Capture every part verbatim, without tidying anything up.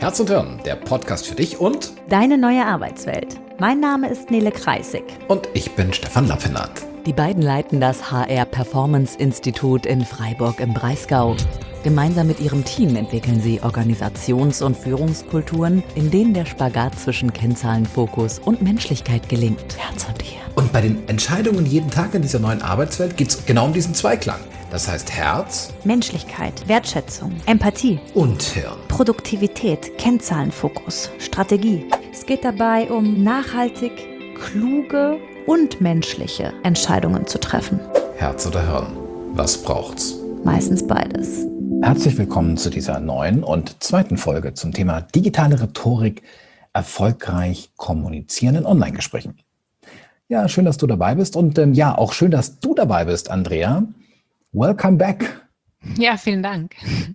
Herz und Hirn, der Podcast für dich und deine neue Arbeitswelt. Mein Name ist Nele Kreissig. Und ich bin Stefan Lappenat. Die beiden leiten das H R Performance Institut in Freiburg im Breisgau. Gemeinsam mit ihrem Team entwickeln sie Organisations- und Führungskulturen, in denen der Spagat zwischen Kennzahlenfokus und Menschlichkeit gelingt. Herz und Hirn. Und bei den Entscheidungen jeden Tag in dieser neuen Arbeitswelt geht es genau um diesen Zweiklang. Das heißt Herz, Menschlichkeit, Wertschätzung, Empathie und Hirn. Produktivität, Kennzahlenfokus, Strategie. Es geht dabei um nachhaltig, kluge und menschliche Entscheidungen zu treffen. Herz oder Hirn, was braucht's? Meistens beides. Herzlich willkommen zu dieser neuen und zweiten Folge zum Thema digitale Rhetorik, erfolgreich kommunizieren in Online-Gesprächen. Ja, schön, dass du dabei bist und ähm, ja, auch schön, dass du dabei bist, Andrea. Welcome back. Ja, vielen Dank.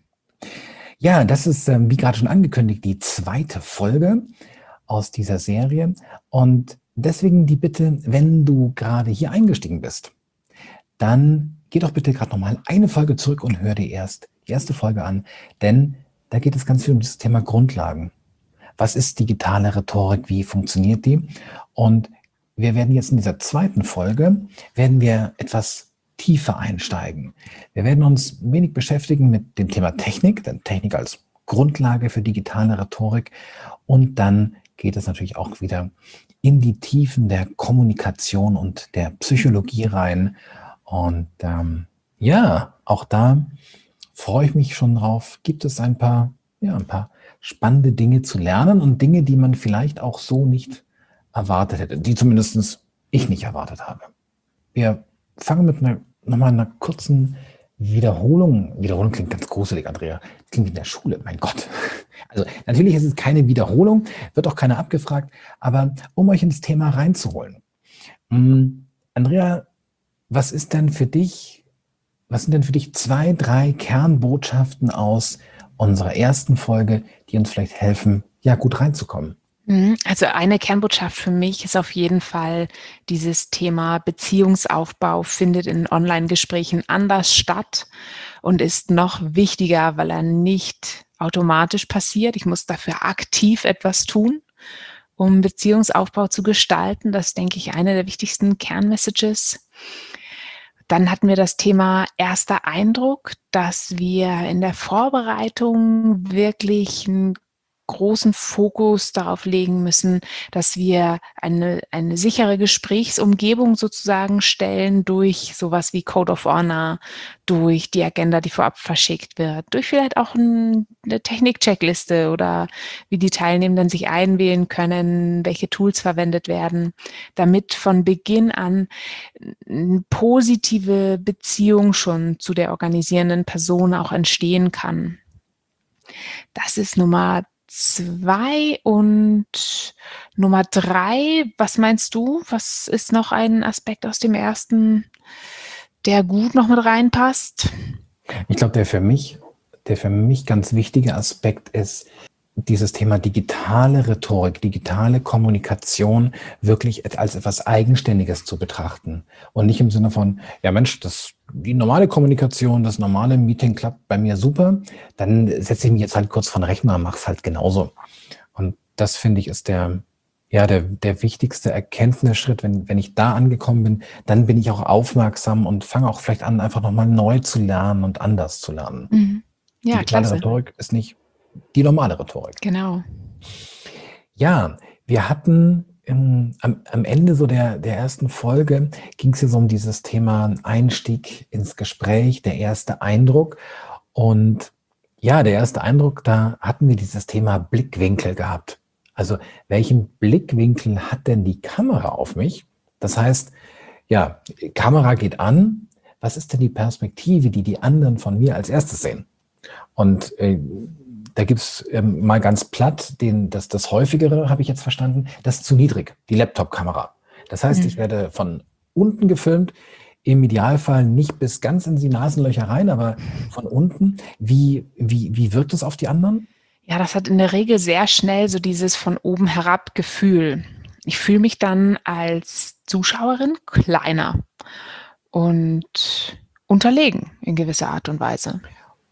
Ja, das ist, ähm, wie gerade schon angekündigt, die zweite Folge aus dieser Serie. Und deswegen die Bitte, wenn du gerade hier eingestiegen bist, dann geh doch bitte gerade nochmal eine Folge zurück und hör dir erst die erste Folge an. Denn da geht es ganz viel um das Thema Grundlagen. Was ist digitale Rhetorik? Wie funktioniert die? Und wir werden jetzt in dieser zweiten Folge, werden wir etwas tiefer einsteigen. Wir werden uns wenig beschäftigen mit dem Thema Technik, denn Technik als Grundlage für digitale Rhetorik. Und dann geht es natürlich auch wieder in die Tiefen der Kommunikation und der Psychologie rein. Und ähm, ja, auch da freue ich mich schon drauf. Gibt es ein paar, ja, ein paar spannende Dinge zu lernen und Dinge, die man vielleicht auch so nicht erwartet hätte, die zumindest ich nicht erwartet habe. Wir fangen mit einer, nochmal einer kurzen Wiederholung. Wiederholung klingt ganz gruselig, Andrea. Das klingt wie in der Schule, mein Gott. Also natürlich ist es keine Wiederholung, wird auch keiner abgefragt, aber um euch in das Thema reinzuholen. Ähm, Andrea, was ist denn für dich, was sind denn für dich zwei, drei Kernbotschaften aus unserer ersten Folge, die uns vielleicht helfen, ja, gut reinzukommen? Also eine Kernbotschaft für mich ist auf jeden Fall, dieses Thema Beziehungsaufbau findet in Online-Gesprächen anders statt und ist noch wichtiger, weil er nicht automatisch passiert. Ich muss dafür aktiv etwas tun, um Beziehungsaufbau zu gestalten. Das ist, denke ich, eine der wichtigsten Kernmessages. Dann hatten wir das Thema erster Eindruck, dass wir in der Vorbereitung wirklich ein großen Fokus darauf legen müssen, dass wir eine, eine sichere Gesprächsumgebung sozusagen stellen durch sowas wie Code of Honor, durch die Agenda, die vorab verschickt wird, durch vielleicht auch ein, eine Technik-Checkliste oder wie die Teilnehmenden sich einwählen können, welche Tools verwendet werden, damit von Beginn an eine positive Beziehung schon zu der organisierenden Person auch entstehen kann. Das ist Nummer zwei und Nummer drei, was meinst du? Was ist noch ein Aspekt aus dem ersten, der gut noch mit reinpasst? Ich glaube, der für mich, der für mich ganz wichtige Aspekt ist, dieses Thema digitale Rhetorik, digitale Kommunikation wirklich als etwas Eigenständiges zu betrachten und nicht im Sinne von, ja Mensch, das, die normale Kommunikation, das normale Meeting klappt bei mir super, dann setze ich mich jetzt halt kurz vor den Rechner und mache es halt genauso. Und das, finde ich, ist der, ja, der, der wichtigste Erkenntnisschritt. Wenn, wenn ich da angekommen bin, dann bin ich auch aufmerksam und fange auch vielleicht an, einfach nochmal neu zu lernen und anders zu lernen. Mhm. Ja, digitale klasse. Rhetorik ist nicht die normale Rhetorik. Genau. Ja, wir hatten im, am, am Ende so der, der ersten Folge ging es ja so um dieses Thema Einstieg ins Gespräch, der erste Eindruck. Und ja, der erste Eindruck, da hatten wir dieses Thema Blickwinkel gehabt. Also welchen Blickwinkel hat denn die Kamera auf mich? Das heißt, ja, Kamera geht an. Was ist denn die Perspektive, die die anderen von mir als erstes sehen? Und äh, da gibt's ähm, mal ganz platt, den, das, das häufigere, habe ich jetzt verstanden, das ist zu niedrig, die Laptop-Kamera. Das heißt, mhm. ich werde von unten gefilmt, im Idealfall nicht bis ganz in die Nasenlöcher rein, aber von unten. Wie, wie, wie wirkt es auf die anderen? Ja, das hat in der Regel sehr schnell so dieses von oben herab Gefühl. Ich fühle mich dann als Zuschauerin kleiner und unterlegen in gewisser Art und Weise.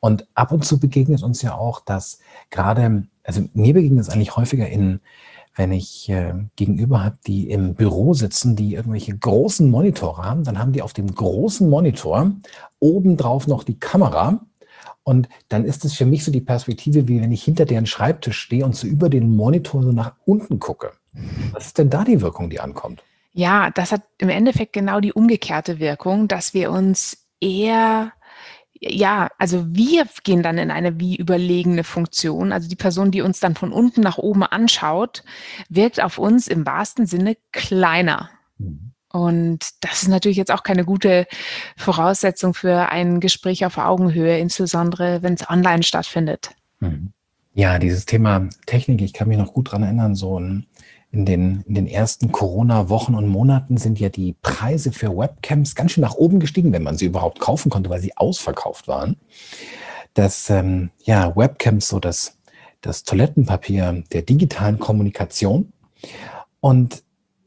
Und ab und zu begegnet uns ja auch, dass gerade, also mir begegnet es eigentlich häufiger in, wenn ich äh, gegenüber habe, die im Büro sitzen, die irgendwelche großen Monitore haben, dann haben die auf dem großen Monitor obendrauf noch die Kamera. Und dann ist es für mich so die Perspektive, wie wenn ich hinter deren Schreibtisch stehe und so über den Monitor so nach unten gucke. Was ist denn da die Wirkung, die ankommt? Ja, das hat im Endeffekt genau die umgekehrte Wirkung, dass wir uns eher, ja, also wir gehen dann in eine wie überlegene Funktion. Also die Person, die uns dann von unten nach oben anschaut, wirkt auf uns im wahrsten Sinne kleiner. Mhm. Und das ist natürlich jetzt auch keine gute Voraussetzung für ein Gespräch auf Augenhöhe, insbesondere wenn es online stattfindet. Mhm. Ja, dieses Thema Technik, ich kann mich noch gut daran erinnern, so in, in, den, in den ersten Corona-Wochen und Monaten sind ja die Preise für Webcams ganz schön nach oben gestiegen, wenn man sie überhaupt kaufen konnte, weil sie ausverkauft waren. Dass ähm, ja, Webcams so das, das Toilettenpapier der digitalen Kommunikation. Und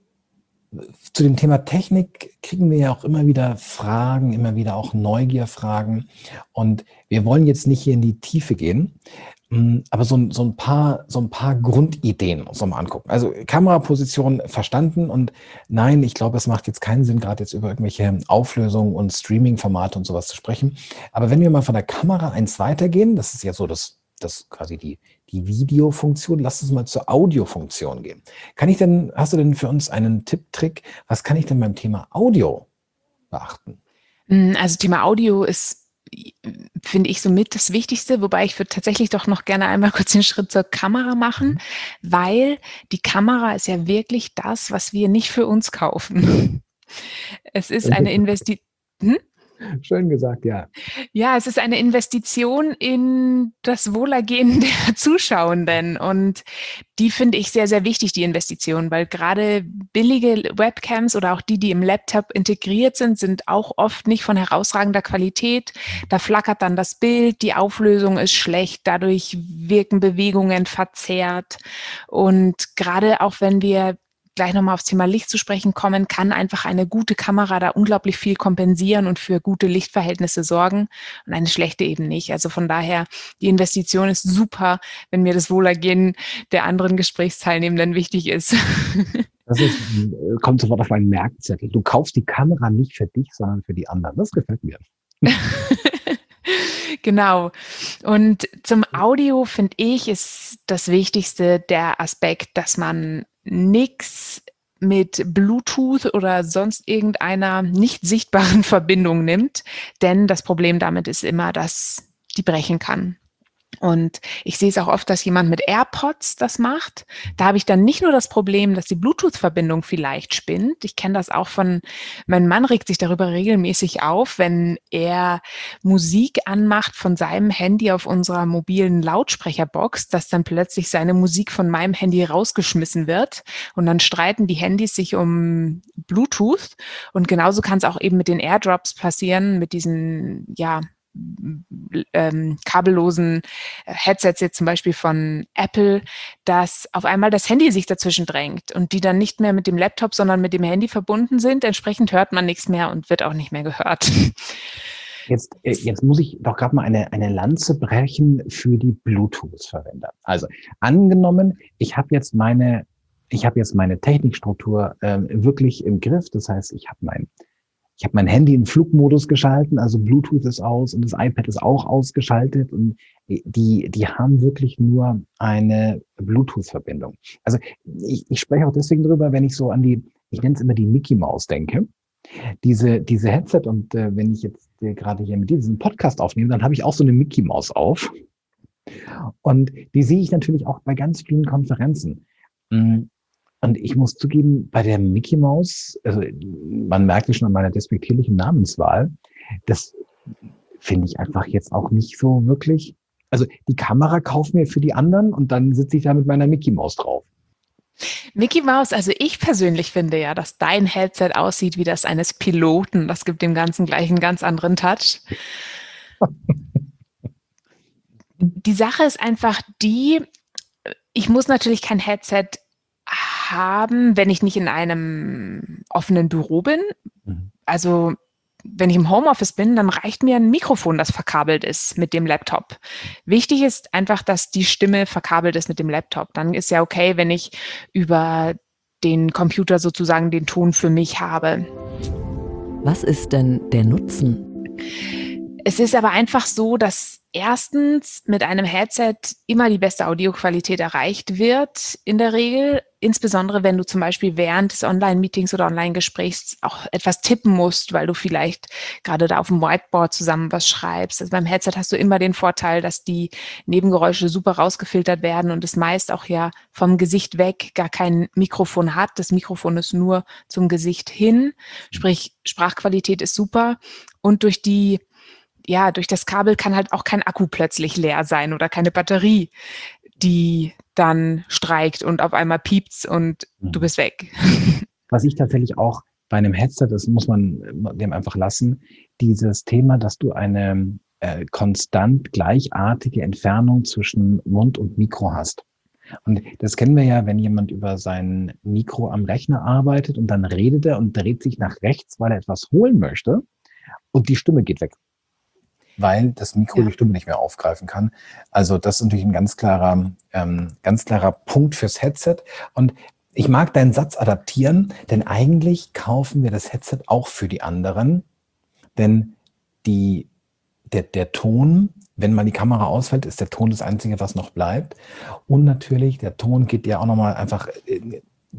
zu dem Thema Technik kriegen wir ja auch immer wieder Fragen, immer wieder auch Neugierfragen. Und wir wollen jetzt nicht hier in die Tiefe gehen, aber so, so, ein, paar, so ein paar Grundideen uns mal angucken. Also Kameraposition verstanden und nein, ich glaube, es macht jetzt keinen Sinn, gerade jetzt über irgendwelche Auflösungen und Streaming-Formate und sowas zu sprechen. Aber wenn wir mal von der Kamera eins weitergehen, das ist ja so das, das quasi die, die Videofunktion, lass uns mal zur Audiofunktion gehen. Kann ich denn, hast du denn für uns einen Tipp, Trick, was kann ich denn beim Thema Audio beachten? Also Thema Audio ist, finde ich, somit das Wichtigste, wobei ich würde tatsächlich doch noch gerne einmal kurz den Schritt zur Kamera machen, weil die Kamera ist ja wirklich das, was wir nicht für uns kaufen. Es ist eine Investition. Hm? Schön gesagt, ja. Ja, es ist eine Investition in das Wohlergehen der Zuschauenden und die finde ich sehr, sehr wichtig, die Investition, weil gerade billige Webcams oder auch die, die im Laptop integriert sind, sind auch oft nicht von herausragender Qualität. Da flackert dann das Bild, die Auflösung ist schlecht, dadurch wirken Bewegungen verzerrt und gerade auch wenn wir gleich nochmal aufs Thema Licht zu sprechen kommen, kann einfach eine gute Kamera da unglaublich viel kompensieren und für gute Lichtverhältnisse sorgen und eine schlechte eben nicht. Also von daher, die Investition ist super, wenn mir das Wohlergehen der anderen Gesprächsteilnehmenden wichtig ist. Das ist, kommt sofort auf meinen Merkzettel. Du kaufst die Kamera nicht für dich, sondern für die anderen. Das gefällt mir. Genau. Und zum Audio, finde ich, ist das Wichtigste der Aspekt, dass man nichts mit Bluetooth oder sonst irgendeiner nicht sichtbaren Verbindung nimmt, denn das Problem damit ist immer, dass die brechen kann. Und ich sehe es auch oft, dass jemand mit AirPods das macht. Da habe ich dann nicht nur das Problem, dass die Bluetooth-Verbindung vielleicht spinnt. Ich kenne das auch von, mein Mann regt sich darüber regelmäßig auf, wenn er Musik anmacht von seinem Handy auf unserer mobilen Lautsprecherbox, dass dann plötzlich seine Musik von meinem Handy rausgeschmissen wird. Und dann streiten die Handys sich um Bluetooth. Und genauso kann es auch eben mit den AirDrops passieren, mit diesen, ja, Ähm, kabellosen Headsets jetzt zum Beispiel von Apple, dass auf einmal das Handy sich dazwischen drängt und die dann nicht mehr mit dem Laptop, sondern mit dem Handy verbunden sind. Entsprechend hört man nichts mehr und wird auch nicht mehr gehört. Jetzt, jetzt muss ich doch gerade mal eine, eine Lanze brechen für die Bluetooth-Verwender. Also angenommen, ich habe jetzt meine, ich habe jetzt meine Technikstruktur ähm, wirklich im Griff. Das heißt, ich habe mein Ich habe mein Handy in Flugmodus geschalten, also Bluetooth ist aus und das iPad ist auch ausgeschaltet und die, die haben wirklich nur eine Bluetooth-Verbindung. Also ich, ich spreche auch deswegen drüber, wenn ich so an die, ich nenne es immer die Mickey Maus denke. Diese, diese Headset und äh, wenn ich jetzt äh, gerade hier mit dir diesen Podcast aufnehme, dann habe ich auch so eine Mickey Maus auf und die sehe ich natürlich auch bei ganz vielen Konferenzen. Und ich muss zugeben, bei der Mickey Maus, also man merkt es schon an meiner despektierlichen Namenswahl, das finde ich einfach jetzt auch nicht so wirklich. Also die Kamera kauft mir für die anderen und dann sitze ich da mit meiner Mickey Maus drauf. Mickey Maus, also ich persönlich finde ja, dass dein Headset aussieht wie das eines Piloten. Das gibt dem Ganzen gleich einen ganz anderen Touch. Die Sache ist einfach die, ich muss natürlich kein Headset haben, wenn ich nicht in einem offenen Büro bin. Also wenn ich im Homeoffice bin, dann reicht mir ein Mikrofon, das verkabelt ist mit dem Laptop. Wichtig ist einfach, dass die Stimme verkabelt ist mit dem Laptop. Dann ist ja okay, wenn ich über den Computer sozusagen den Ton für mich habe. Was ist denn der Nutzen? Es ist aber einfach so, dass erstens mit einem Headset immer die beste Audioqualität erreicht wird, in der Regel. Insbesondere, wenn du zum Beispiel während des Online-Meetings oder Online-Gesprächs auch etwas tippen musst, weil du vielleicht gerade da auf dem Whiteboard zusammen was schreibst. Also beim Headset hast du immer den Vorteil, dass die Nebengeräusche super rausgefiltert werden und es meist auch ja vom Gesicht weg gar kein Mikrofon hat. Das Mikrofon ist nur zum Gesicht hin, sprich Sprachqualität ist super und durch die Ja, durch das Kabel kann halt auch kein Akku plötzlich leer sein oder keine Batterie, die dann streikt und auf einmal piept's und Mhm. du bist weg. Was ich tatsächlich auch bei einem Headset, das muss man dem einfach lassen, dieses Thema, dass du eine äh, konstant gleichartige Entfernung zwischen Mund und Mikro hast. Und das kennen wir ja, wenn jemand über sein Mikro am Rechner arbeitet und dann redet er und dreht sich nach rechts, weil er etwas holen möchte und die Stimme geht weg, weil das Mikro Ja. die Stimme nicht mehr aufgreifen kann. Also das ist natürlich ein ganz klarer, ähm, ganz klarer Punkt fürs Headset. Und ich mag deinen Satz adaptieren, denn eigentlich kaufen wir das Headset auch für die anderen, denn die, der, der Ton, wenn mal die Kamera ausfällt, ist der Ton das Einzige, was noch bleibt. Und natürlich, der Ton geht ja auch nochmal einfach äh,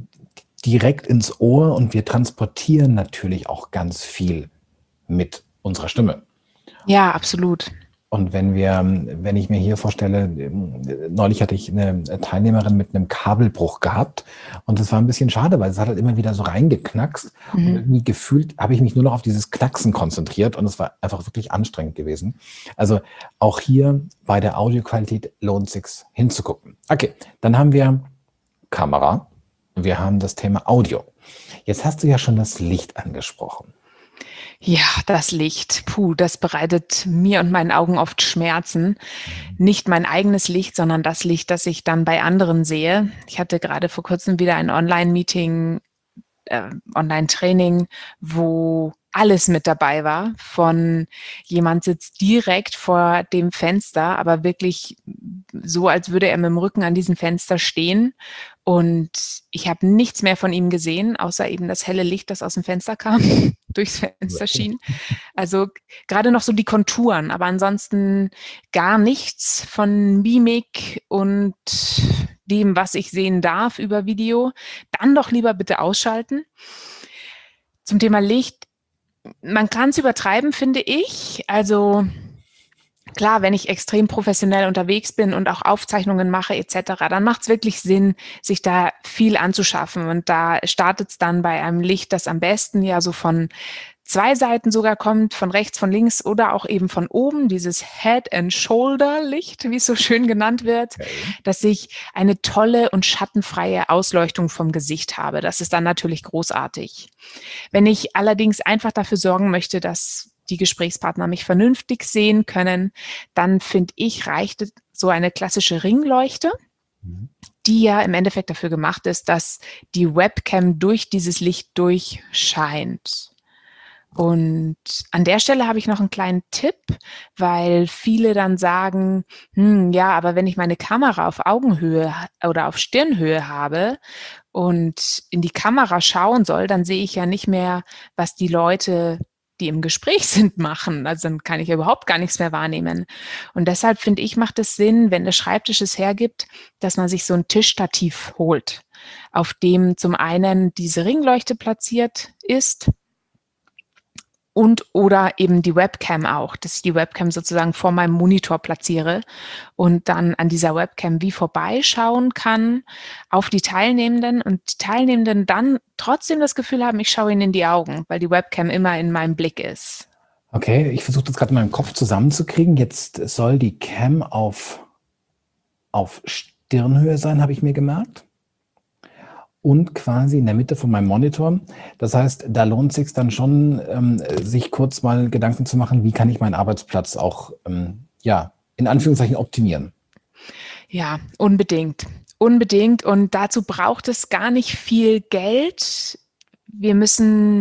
direkt ins Ohr und wir transportieren natürlich auch ganz viel mit unserer Stimme. Ja, absolut. Und wenn wir, wenn ich mir hier vorstelle, neulich hatte ich eine Teilnehmerin mit einem Kabelbruch gehabt und das war ein bisschen schade, weil es hat halt immer wieder so reingeknackst und Mhm. irgendwie gefühlt habe ich mich nur noch auf dieses Knacksen konzentriert und es war einfach wirklich anstrengend gewesen. Also auch hier bei der Audioqualität lohnt es sich hinzugucken. Okay, dann haben wir Kamera, wir haben das Thema Audio. Jetzt hast du ja schon das Licht angesprochen. Ja, das Licht. Puh, das bereitet mir und meinen Augen oft Schmerzen. Nicht mein eigenes Licht, sondern das Licht, das ich dann bei anderen sehe. Ich hatte gerade vor kurzem wieder ein Online-Meeting, äh, Online-Training, wo alles mit dabei war. Von jemand sitzt direkt vor dem Fenster, aber wirklich so, als würde er mit dem Rücken an diesem Fenster stehen. Und ich habe nichts mehr von ihm gesehen, außer eben das helle Licht, das aus dem Fenster kam, durchs Fenster schien. Also gerade noch so die Konturen, aber ansonsten gar nichts von Mimik und dem, was ich sehen darf über Video. Dann doch lieber bitte ausschalten. Zum Thema Licht, man kann es übertreiben, finde ich. Also klar, wenn ich extrem professionell unterwegs bin und auch Aufzeichnungen mache et cetera, dann macht es wirklich Sinn, sich da viel anzuschaffen. Und da startet es dann bei einem Licht, das am besten ja so von zwei Seiten sogar kommt, von rechts, von links oder auch eben von oben, dieses Head-and-Shoulder-Licht, wie es so schön genannt wird, Okay. dass ich eine tolle und schattenfreie Ausleuchtung vom Gesicht habe. Das ist dann natürlich großartig. Wenn ich allerdings einfach dafür sorgen möchte, dass die Gesprächspartner mich vernünftig sehen können, dann finde ich, reicht so eine klassische Ringleuchte, Mhm. die ja im Endeffekt dafür gemacht ist, dass die Webcam durch dieses Licht durchscheint. Und an der Stelle habe ich noch einen kleinen Tipp, weil viele dann sagen, hm, ja, aber wenn ich meine Kamera auf Augenhöhe ha- oder auf Stirnhöhe habe und in die Kamera schauen soll, dann sehe ich ja nicht mehr, was die Leute, die im Gespräch sind, machen. Also dann kann ich ja überhaupt gar nichts mehr wahrnehmen. Und deshalb finde ich, macht es Sinn, wenn der Schreibtisch es hergibt, dass man sich so ein Tischstativ holt, auf dem zum einen diese Ringleuchte platziert ist und oder eben die Webcam auch, dass ich die Webcam sozusagen vor meinem Monitor platziere und dann an dieser Webcam wie vorbeischauen kann auf die Teilnehmenden und die Teilnehmenden dann trotzdem das Gefühl haben, ich schaue ihnen in die Augen, weil die Webcam immer in meinem Blick ist. Okay, ich versuche das gerade in meinem Kopf zusammenzukriegen. Jetzt soll die Cam auf, auf Stirnhöhe sein, habe ich mir gemerkt. Und quasi in der Mitte von meinem Monitor. Das heißt, da lohnt es sich dann schon, ähm, sich kurz mal Gedanken zu machen, wie kann ich meinen Arbeitsplatz auch, ähm, ja, in Anführungszeichen optimieren. Ja, unbedingt. Unbedingt. Und dazu braucht es gar nicht viel Geld. Wir müssen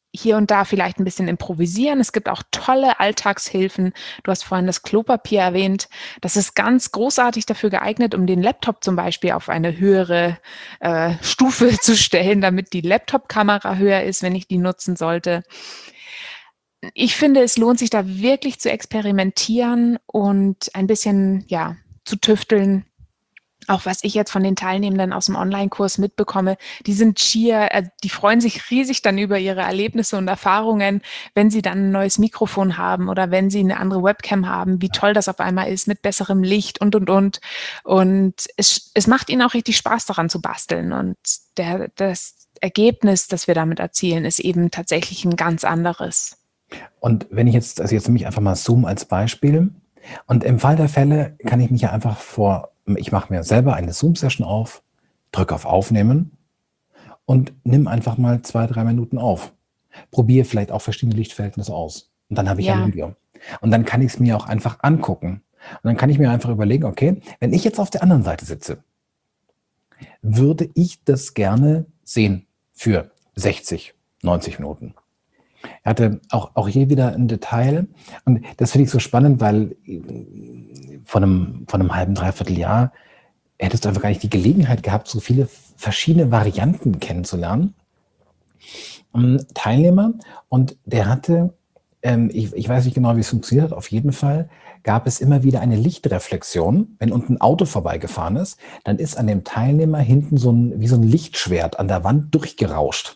hier und da vielleicht ein bisschen improvisieren. Es gibt auch tolle Alltagshilfen. Du hast vorhin das Klopapier erwähnt. Das ist ganz großartig dafür geeignet, um den Laptop zum Beispiel auf eine höhere äh, Stufe zu stellen, damit die Laptop-Kamera höher ist, wenn ich die nutzen sollte. Ich finde, es lohnt sich da wirklich zu experimentieren und ein bisschen, ja, zu tüfteln. Auch was ich jetzt von den Teilnehmenden aus dem Online-Kurs mitbekomme, die sind schier, äh, die freuen sich riesig dann über ihre Erlebnisse und Erfahrungen, wenn sie dann ein neues Mikrofon haben oder wenn sie eine andere Webcam haben, wie toll das auf einmal ist mit besserem Licht und, und, und. Und es, es macht ihnen auch richtig Spaß daran zu basteln. Und der, das Ergebnis, das wir damit erzielen, ist eben tatsächlich ein ganz anderes. Und wenn ich jetzt, also jetzt nehme ich einfach mal Zoom als Beispiel. Und im Fall der Fälle kann ich mich ja einfach vor, ich mache mir selber eine Zoom-Session auf, drücke auf Aufnehmen und nimm einfach mal zwei, drei Minuten auf. Probiere vielleicht auch verschiedene Lichtverhältnisse aus. Und dann habe ich Ja. ein Video. Und dann kann ich es mir auch einfach angucken. Und dann kann ich mir einfach überlegen, okay, wenn ich jetzt auf der anderen Seite sitze, würde ich das gerne sehen für sechzig, neunzig Minuten. Er hatte auch, auch hier wieder ein Detail und das finde ich so spannend, weil von einem, von einem halben, dreiviertel Jahr hättest du einfach gar nicht die Gelegenheit gehabt, so viele verschiedene Varianten kennenzulernen. Um, Teilnehmer und der hatte, ähm, ich, ich weiß nicht genau, wie es funktioniert hat, auf jeden Fall gab es immer wieder eine Lichtreflexion. Wenn unten ein Auto vorbeigefahren ist, dann ist an dem Teilnehmer hinten so ein, wie so ein Lichtschwert an der Wand durchgerauscht.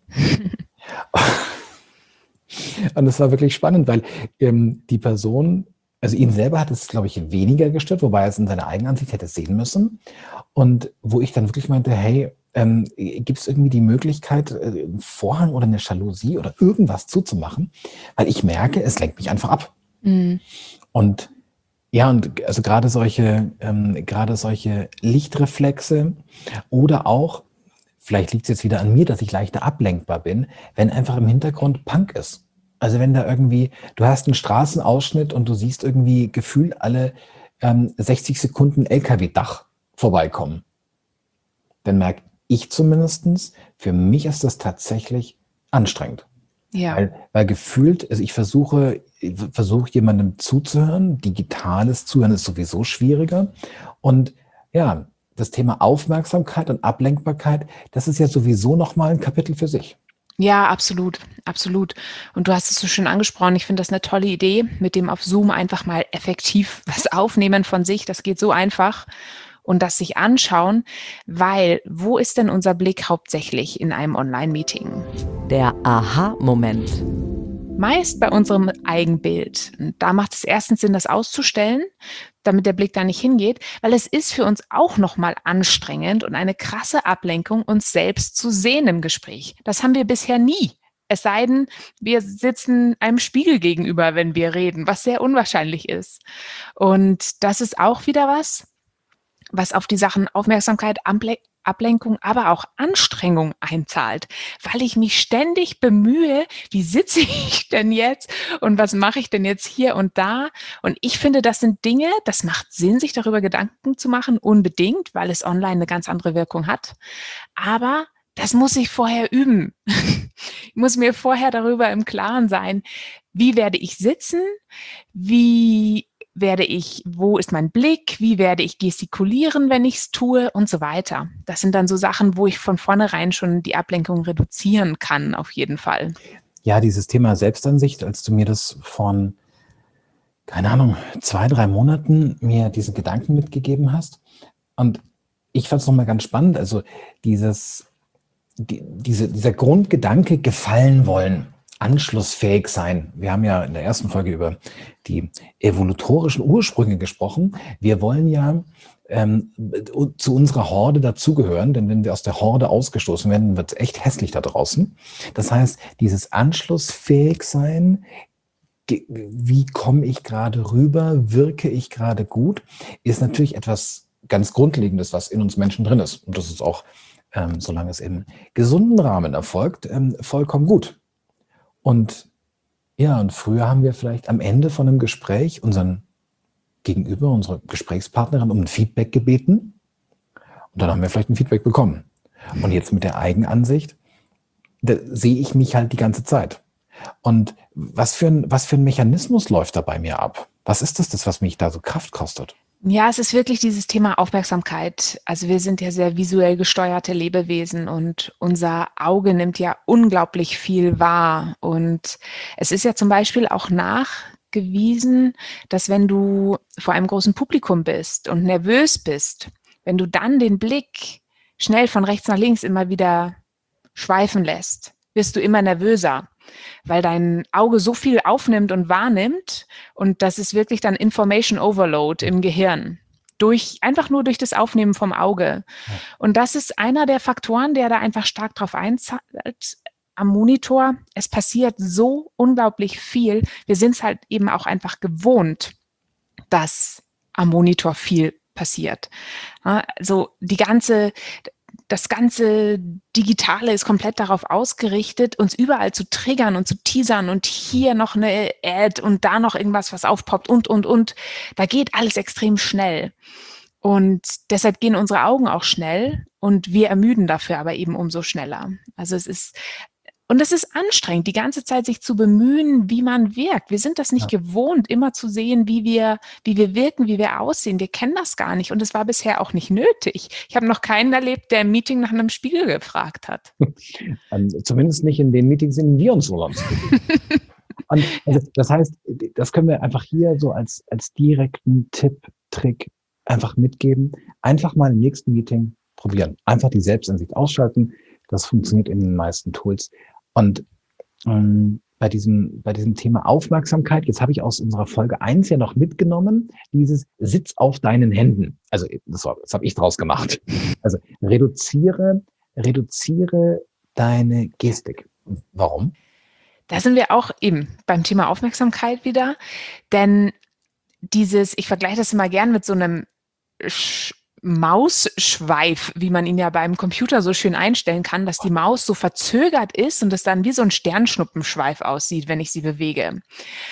Und das war wirklich spannend, weil ähm, die Person, also ihn selber hat es, glaube ich, weniger gestört, wobei er es in seiner Eigenansicht hätte sehen müssen. Und wo ich dann wirklich meinte, hey, ähm, gibt es irgendwie die Möglichkeit, äh, einen Vorhang oder eine Jalousie oder irgendwas zuzumachen? Weil ich merke, es lenkt mich einfach ab. Mhm. Und ja, und also gerade solche, ähm, gerade solche Lichtreflexe oder auch, vielleicht liegt es jetzt wieder an mir, dass ich leichter ablenkbar bin, wenn einfach im Hintergrund Punk ist. Also wenn da irgendwie, du hast einen Straßenausschnitt und du siehst irgendwie gefühlt alle ähm, sechzig Sekunden L K W-Dach vorbeikommen, dann merke ich zumindest, für mich ist das tatsächlich anstrengend. Ja. Weil, weil gefühlt, also ich versuche, versuche jemandem zuzuhören, digitales Zuhören ist sowieso schwieriger und ja, das Thema Aufmerksamkeit und Ablenkbarkeit, das ist ja sowieso nochmal ein Kapitel für sich. Ja, absolut, absolut. Und du hast es so schön angesprochen. Ich finde das eine tolle Idee, mit dem auf Zoom einfach mal effektiv was aufnehmen von sich. Das geht so einfach. Und das sich anschauen, weil wo ist denn unser Blick hauptsächlich in einem Online-Meeting? Der Aha-Moment. Meist bei unserem Eigenbild. Und da macht es erstens Sinn, das auszustellen, damit der Blick da nicht hingeht, weil es ist für uns auch nochmal anstrengend und eine krasse Ablenkung, uns selbst zu sehen im Gespräch. Das haben wir bisher nie. Es sei denn, wir sitzen einem Spiegel gegenüber, wenn wir reden, was sehr unwahrscheinlich ist. Und das ist auch wieder was, was auf die Sachen Aufmerksamkeit, Ablenkung, aber auch Anstrengung einzahlt, weil ich mich ständig bemühe, wie sitze ich denn jetzt und was mache ich denn jetzt hier und da? Und ich finde, das sind Dinge, das macht Sinn, sich darüber Gedanken zu machen, unbedingt, weil es online eine ganz andere Wirkung hat. Aber das muss ich vorher üben. Ich muss mir vorher darüber im Klaren sein, wie werde ich sitzen, wie werde ich, wo ist mein Blick, wie werde ich gestikulieren, wenn ich es tue und so weiter. Das sind dann so Sachen, wo ich von vornherein schon die Ablenkung reduzieren kann, auf jeden Fall. Ja, dieses Thema Selbstansicht, als du mir das von, keine Ahnung, zwei, drei Monaten mir diese Gedanken mitgegeben hast. Und ich fand es nochmal ganz spannend, also dieses, die, diese, dieser Grundgedanke, gefallen wollen, anschlussfähig sein. Wir haben ja in der ersten Folge über die evolutorischen Ursprünge gesprochen. Wir wollen ja ähm, zu unserer Horde dazugehören, denn wenn wir aus der Horde ausgestoßen werden, wird es echt hässlich da draußen. Das heißt, dieses anschlussfähig sein, wie komme ich gerade rüber, wirke ich gerade gut, ist natürlich etwas ganz Grundlegendes, was in uns Menschen drin ist. Und das ist auch, ähm, solange es im gesunden Rahmen erfolgt, ähm, vollkommen gut. Und ja, und früher haben wir vielleicht am Ende von einem Gespräch unseren Gegenüber, unsere Gesprächspartnerin um ein Feedback gebeten und dann haben wir vielleicht ein Feedback bekommen. Und jetzt mit der Eigenansicht, da sehe ich mich halt die ganze Zeit. Und was für ein, was für ein Mechanismus läuft da bei mir ab? Was ist das, das, was mich da so Kraft kostet? Ja, es ist wirklich dieses Thema Aufmerksamkeit. Also wir sind ja sehr visuell gesteuerte Lebewesen und unser Auge nimmt ja unglaublich viel wahr. Und es ist ja zum Beispiel auch nachgewiesen, dass wenn du vor einem großen Publikum bist und nervös bist, wenn du dann den Blick schnell von rechts nach links immer wieder schweifen lässt, wirst du immer nervöser, weil dein Auge so viel aufnimmt und wahrnimmt und das ist wirklich dann Information Overload im Gehirn. Durch, einfach nur durch das Aufnehmen vom Auge. Und das ist einer der Faktoren, der da einfach stark drauf einzahlt am Monitor. Es passiert so unglaublich viel. Wir sind es halt eben auch einfach gewohnt, dass am Monitor viel passiert. Also die ganze, das ganze Digitale ist komplett darauf ausgerichtet, uns überall zu triggern und zu teasern und hier noch eine Ad und da noch irgendwas, was aufpoppt und, und, und. Da geht alles extrem schnell. Und deshalb gehen unsere Augen auch schnell und wir ermüden dafür aber eben umso schneller. Also es ist, und es ist anstrengend, die ganze Zeit sich zu bemühen, wie man wirkt. Wir sind das nicht ja. gewohnt, immer zu sehen, wie wir, wie wir wirken, wie wir aussehen. Wir kennen das gar nicht und es war bisher auch nicht nötig. Ich habe noch keinen erlebt, der im Meeting nach einem Spiegel gefragt hat. Zumindest nicht in den Meetings, in denen wir uns so Und also, das heißt, das können wir einfach hier so als, als direkten Tipp, Trick einfach mitgeben. Einfach mal im nächsten Meeting probieren. Einfach die Selbstansicht ausschalten. Das funktioniert in den meisten Tools. Und ähm, bei diesem bei diesem Thema Aufmerksamkeit, jetzt habe ich aus unserer Folge eins ja noch mitgenommen, dieses Sitz auf deinen Händen. Also das, war, das habe ich draus gemacht. Also reduziere, reduziere deine Gestik. Warum? Da sind wir auch eben beim Thema Aufmerksamkeit wieder. Denn dieses, ich vergleiche das immer gern mit so einem Sch- Mausschweif, wie man ihn ja beim Computer so schön einstellen kann, dass die Maus so verzögert ist und es dann wie so ein Sternschnuppenschweif aussieht, wenn ich sie bewege.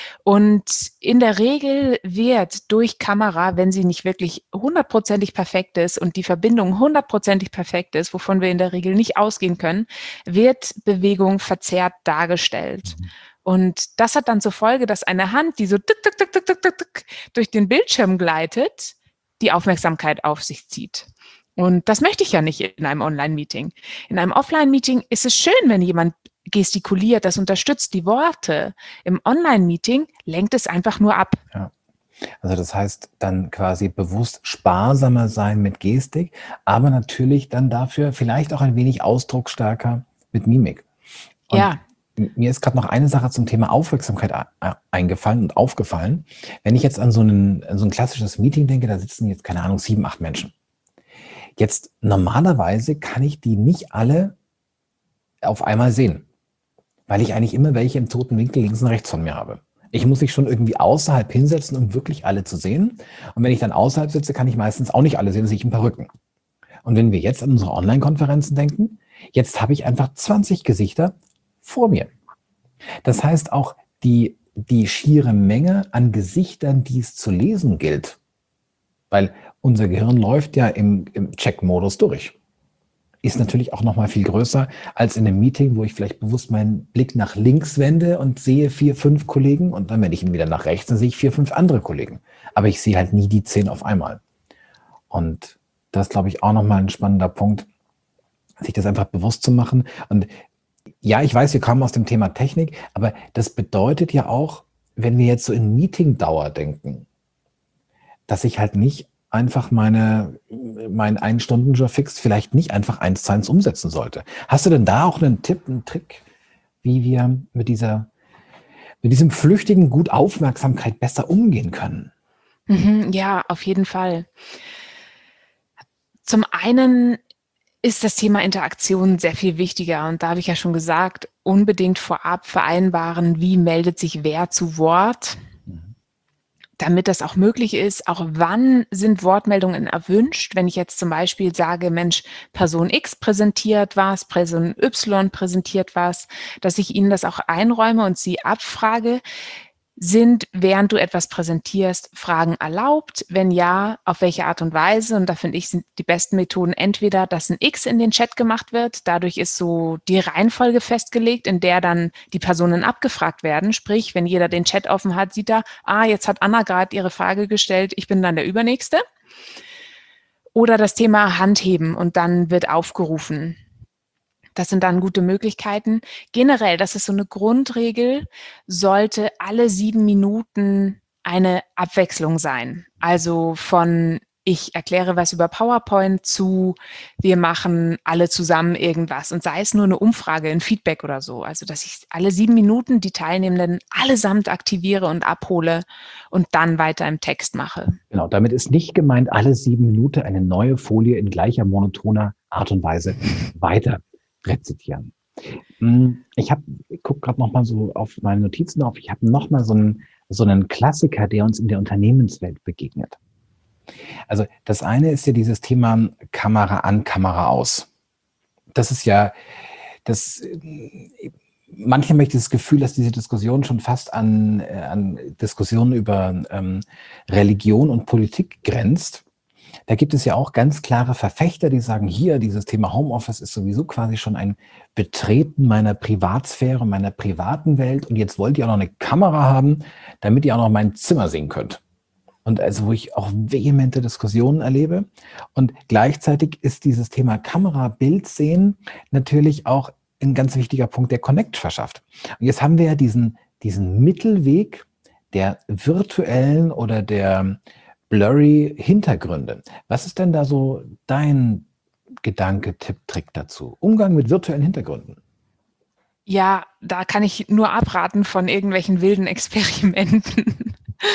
Und in der Regel wird durch Kamera, wenn sie nicht wirklich hundertprozentig perfekt ist und die Verbindung hundertprozentig perfekt ist, wovon wir in der Regel nicht ausgehen können, wird Bewegung verzerrt dargestellt. Und das hat dann zur Folge, dass eine Hand, die so tick, tick, tick, tick, tick, tick, durch den Bildschirm gleitet, die Aufmerksamkeit auf sich zieht. Und das möchte ich ja nicht in einem Online-Meeting. In einem Offline-Meeting ist es schön, wenn jemand gestikuliert, das unterstützt die Worte. Im Online-Meeting lenkt es einfach nur ab. Ja. Also das heißt dann quasi bewusst sparsamer sein mit Gestik, aber natürlich dann dafür vielleicht auch ein wenig ausdrucksstärker mit Mimik. Und ja. Mir ist gerade noch eine Sache zum Thema Aufmerksamkeit eingefallen und aufgefallen. Wenn ich jetzt an so, einen, an so ein klassisches Meeting denke, da sitzen jetzt, keine Ahnung, sieben, acht Menschen. Jetzt normalerweise kann ich die nicht alle auf einmal sehen, weil ich eigentlich immer welche im toten Winkel links und rechts von mir habe. Ich muss mich schon irgendwie außerhalb hinsetzen, um wirklich alle zu sehen. Und wenn ich dann außerhalb sitze, kann ich meistens auch nicht alle sehen, dann sehe ich ein paar Rücken. Und wenn wir jetzt an unsere Online-Konferenzen denken, jetzt habe ich einfach zwanzig Gesichter vor mir. Das heißt auch die, die schiere Menge an Gesichtern, die es zu lesen gilt, weil unser Gehirn läuft ja im, im Check-Modus durch, ist natürlich auch nochmal viel größer als in einem Meeting, wo ich vielleicht bewusst meinen Blick nach links wende und sehe vier, fünf Kollegen und dann wende ich ihn wieder nach rechts, dann sehe ich vier, fünf andere Kollegen. Aber ich sehe halt nie die zehn auf einmal. Und das ist, glaube ich, auch nochmal ein spannender Punkt, sich das einfach bewusst zu machen. Und ja, ich weiß, wir kommen aus dem Thema Technik, aber das bedeutet ja auch, wenn wir jetzt so in Meetingdauer denken, dass ich halt nicht einfach meine, meinen Ein-Stunden-Job fix vielleicht nicht einfach eins zu eins umsetzen sollte. Hast du denn da auch einen Tipp, einen Trick, wie wir mit dieser, mit diesem flüchtigen Gut Aufmerksamkeit besser umgehen können? Mhm, ja, auf jeden Fall. Zum einen ist das Thema Interaktion sehr viel wichtiger. Und da habe ich ja schon gesagt, unbedingt vorab vereinbaren, wie meldet sich wer zu Wort, mhm. damit das auch möglich ist. Auch wann sind Wortmeldungen erwünscht? Wenn ich jetzt zum Beispiel sage, Mensch, Person X präsentiert was, Person Y präsentiert was, dass ich Ihnen das auch einräume und Sie abfrage, Sind, während du etwas präsentierst, Fragen erlaubt? Wenn ja, auf welche Art und Weise? Und da finde ich, sind die besten Methoden entweder, dass ein X in den Chat gemacht wird. Dadurch ist so die Reihenfolge festgelegt, in der dann die Personen abgefragt werden. Sprich, wenn jeder den Chat offen hat, sieht er, ah, jetzt hat Anna gerade ihre Frage gestellt, ich bin dann der Übernächste. Oder das Thema Handheben und dann wird aufgerufen. Das sind dann gute Möglichkeiten. Generell, das ist so eine Grundregel, sollte alle sieben Minuten eine Abwechslung sein. Also von ich erkläre was über PowerPoint zu wir machen alle zusammen irgendwas und sei es nur eine Umfrage, ein Feedback oder so. Also dass ich alle sieben Minuten die Teilnehmenden allesamt aktiviere und abhole und dann weiter im Text mache. Genau, damit ist nicht gemeint, alle sieben Minuten eine neue Folie in gleicher monotoner Art und Weise weiter rezitieren. Ich habe, ich gucke gerade noch mal so auf meine Notizen auf. Ich habe noch mal so einen, so einen Klassiker, der uns in der Unternehmenswelt begegnet. Also das eine ist ja dieses Thema Kamera an, Kamera aus. Das ist ja, das, manchmal habe ich das Gefühl, dass diese Diskussion schon fast an, an Diskussionen über ähm, Religion und Politik grenzt. Da gibt es ja auch ganz klare Verfechter, die sagen, hier, dieses Thema Homeoffice ist sowieso quasi schon ein Betreten meiner Privatsphäre, meiner privaten Welt. Und jetzt wollt ihr auch noch eine Kamera haben, damit ihr auch noch mein Zimmer sehen könnt. Und also wo ich auch vehemente Diskussionen erlebe. Und gleichzeitig ist dieses Thema Kamera, Bild sehen natürlich auch ein ganz wichtiger Punkt, der Connect verschafft. Und jetzt haben wir ja diesen, diesen Mittelweg der virtuellen oder der blurry Hintergründe. Was ist denn da so dein Gedanke, Tipp, Trick dazu? Umgang mit virtuellen Hintergründen. Ja, da kann ich nur abraten von irgendwelchen wilden Experimenten.